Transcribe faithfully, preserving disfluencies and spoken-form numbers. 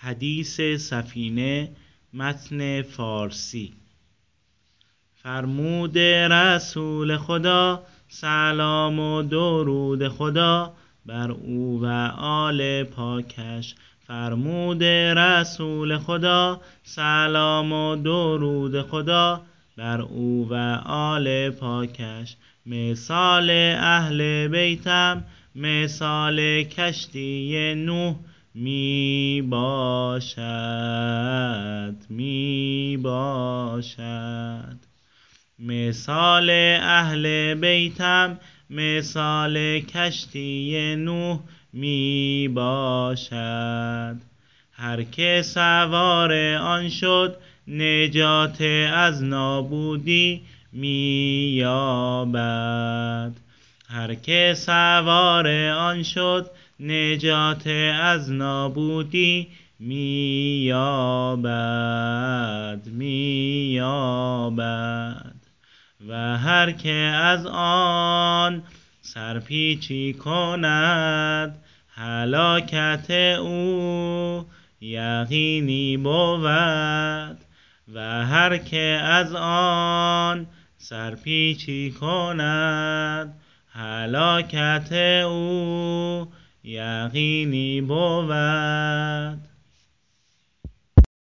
حدیث سفینه متن فارسی. فرمود رسول خدا سلام و درود خدا بر او و آل پاکش. فرمود رسول خدا سلام و درود خدا بر او و آل پاکش. مثال اهل بیتم مثال کشتی نوح می باشد می باشد. مثال اهل بیتم مثال کشتی نوح می باشد. هر که سوار آن شد نجات از نابودی می یابد. هر که سوار آن شد نجات از نابودی می یابد می یابد. و هر که از آن سرپیچی کند هلاکت او یقینی بود. و هر که از آن سرپیچی کند هلاکت او یقینی بود.